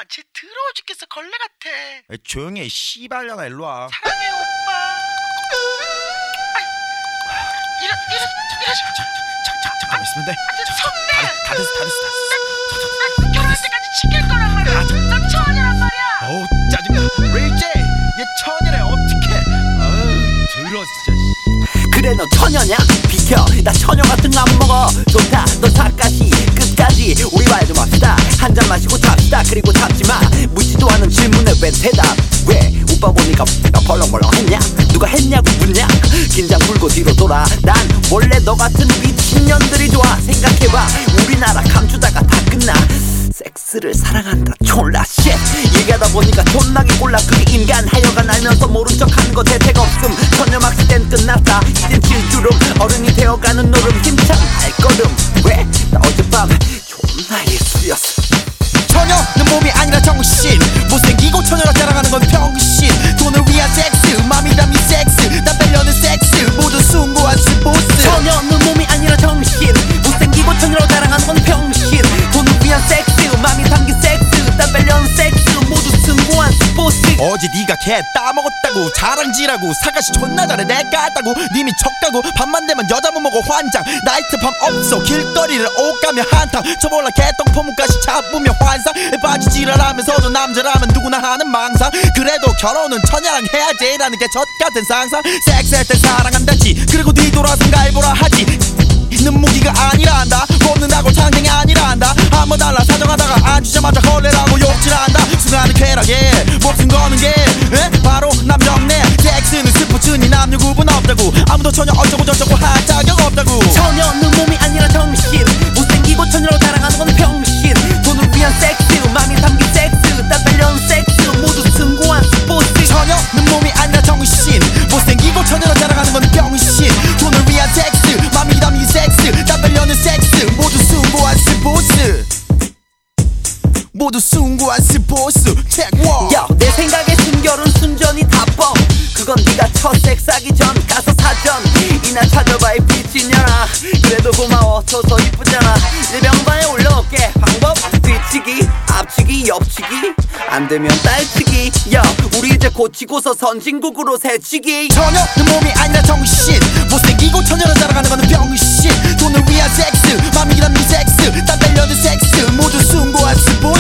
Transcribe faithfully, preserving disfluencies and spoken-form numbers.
쟤 더러워 죽겠어. 걸레 같아. 야, 조용히 해 씨발년아. 일로와. 사랑해 오빠. 이러 이러 이러 잠깐만 있으면 돼. 성대. 다 됐어 다 됐어 다 나 결혼할 때까지 지킬 거란 말이야. 난 처녀란 말이야. 어우 짜증나. 레이제 얘 처녀래 어떡해. 아우 더러워 진짜. 그래 너 처녀냐? 비켜 나 처녀 같은 거 안 먹어. 좋다 너 사까시 끝까지 우리 말 좀 합시다. 한 잔 마시고 잡시다. 그리고 잡지마 묻지도 않은 질문에 왜 대답. 왜 오빠 보니까 내가 벌렁벌렁했냐? 누가 했냐고 묻냐? 긴장 풀고 뒤로 돌아. 난 원래 너 같은 미친년들이 좋아. 생각해봐 우리나라 감추다가 다 끝나. 섹스를 사랑한다 졸라 쉣. 얘기하다 보니까 존나게 골라. 그게 인간 하여간 알면서 모른 척하는 거 대책 없음. 처녀 막시 땐 끝났다. 이젠 질주름 어른이 되어가는 노름. 힘찬 발걸음. 왜? 나 어젯밤 존나 예술이었어. 처녀는 몸이 아니라 정신. 못생기고 처녀라 자랑하는 건 병신. 돈을 위한 섹스 맘이 담긴 섹스 땀 빼려는 섹스 모두 숭고한 스포츠. 처녀는 몸이 아니라 정신. 못생기고 처녀로 자랑하는 건 병신. 돈을 위한 섹스 맘이 담긴 섹스 땀 빼려는 섹스 모두 숭고한 스포츠. 어제 네가 개 따먹었다고 자랑질하고 사가시 존나 잘해 내가 했다고. 님이 척가고 밤만 되면 여자 못 먹어 환장. 나이트 밤 없어 길거리를 옷가며 한탕 쳐볼라 개똥 포문까지 잡으며 환상. 바지 지랄하면서도 남자라면 누구나 하는 망상. 그래도 결혼은 처녀랑 해야지 라는 게 젖같은 상상. 섹스할 때 사랑한다지 그리고 뒤돌아선 갈보라 하지. 눈무기가 아니라 한다. 뽑는다고 장땡이 아니라 한다. 한번 달라 사정하다가 앉으자마자 헐레라고 욕질한다. 순간은 쾌락에 목숨 거는 게 에? 바로 남정네. 섹스는 스포츠니 남녀 구분 없다고. 아무도 처녀 어쩌고 저쩌고 할 자격 없다고. 처녀는 몸이 아니라 정신. 못생기고 처녀로 자랑하는 건 병신. 돈을 위한 섹스 맘이 담긴 섹스 땀 빼려는 섹스 모두 숭고한 스포츠. 처녀는 몸이 아니라 정신. 못생기고 처녀로 자랑하는 건 병신. 돈을 위한 섹스 맘이 담긴 섹스 땀 빼려는 섹스 모두 숭고한 스포츠. 모두 숭고한 스포츠. 체크. 야, 내 생각에 순결은 순전히 다 뻥. 그건 네가 첫 섹스하기 전 가서 사전 이나 찾아봐 이 미친년아. 그래도 고마워 줘서 이쁘잖아. 내 명반에 올려놓을게. 방법 뒤치기 앞치기 옆치기 안되면 딸치기. 야 우리 이제 고치고서 선진국으로 새치기. 처녀는 몸이 아니라 정신. 못생기고 처녀로 자랑하는 거는 병신. 돈을 위한 섹스 맘이 담긴 섹스 땀 빼려는 섹스 모두 숭고한 스포츠.